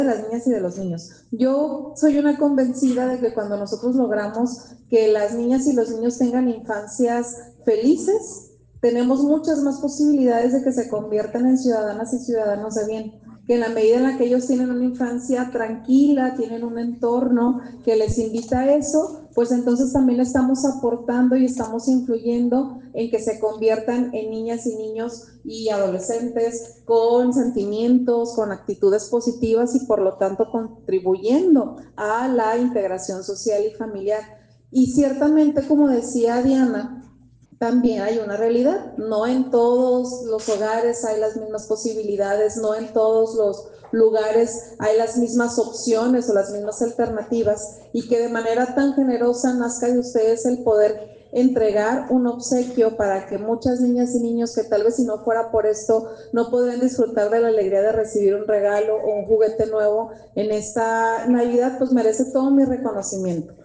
de las niñas y de los niños. Yo soy una convencida de que cuando nosotros logramos que las niñas y los niños tengan infancias felices, tenemos muchas más posibilidades de que se conviertan en ciudadanas y ciudadanos de bien, que en la medida en la que ellos tienen una infancia tranquila, tienen un entorno que les invita a eso, pues entonces también estamos aportando y estamos influyendo en que se conviertan en niñas y niños y adolescentes con sentimientos, con actitudes positivas y por lo tanto contribuyendo a la integración social y familiar. Y ciertamente, como decía Diana, también hay una realidad. No en todos los hogares hay las mismas posibilidades, no en todos los lugares hay las mismas opciones o las mismas alternativas, y que de manera tan generosa nazca de ustedes el poder entregar un obsequio para que muchas niñas y niños que tal vez si no fuera por esto no podrían disfrutar de la alegría de recibir un regalo o un juguete nuevo en esta Navidad, pues merece todo mi reconocimiento.